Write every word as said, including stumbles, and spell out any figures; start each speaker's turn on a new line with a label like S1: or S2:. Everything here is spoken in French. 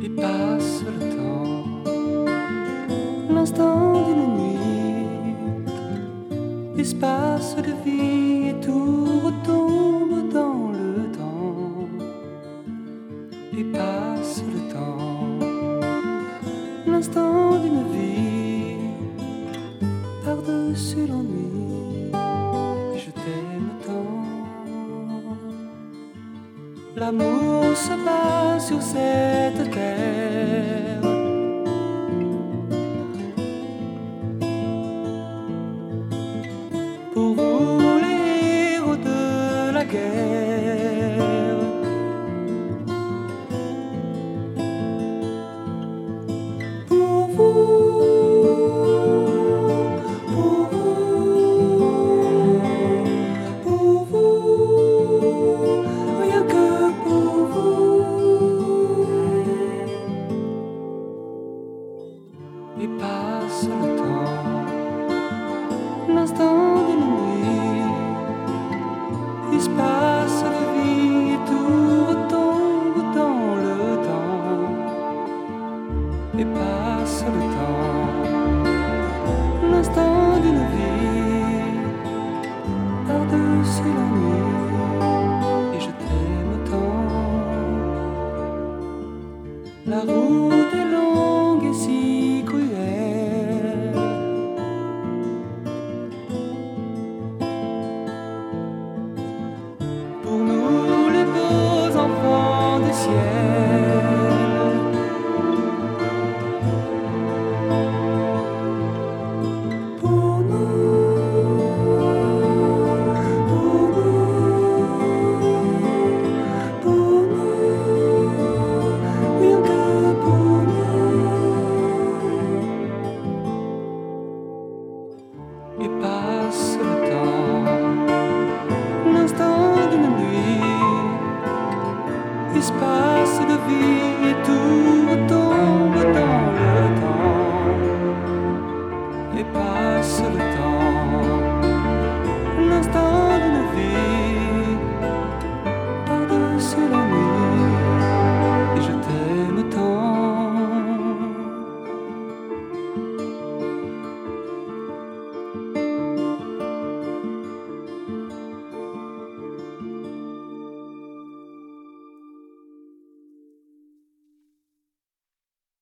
S1: et passe le temps, l'instant d'une nuit, espace de vie et tout retombe dans le temps, et passe le temps, l'instant d'une vie, par-dessus l'ennui, je t'aime tant. L'amour se bat sur cette terre, pour vous les héros de la guerre. Pour vous, pour vous, pour vous, rien que pour vous. Et passe le temps, l'instant d'une nuit, espace de vie et tout retombe dans le temps, et passe le temps, l'instant d'une vie, par-dessus l'ennui, et je t'aime tant. La route est longue et si cruelle, pour nous les beaux enfants du ciel. Pour nous, pour nous, pour nous, rien que pour nous. Et passe le temps, l'instant d'une nuit, espace de vie et tout retombe dans le temps, et passe le temps, l'instant d'une vie.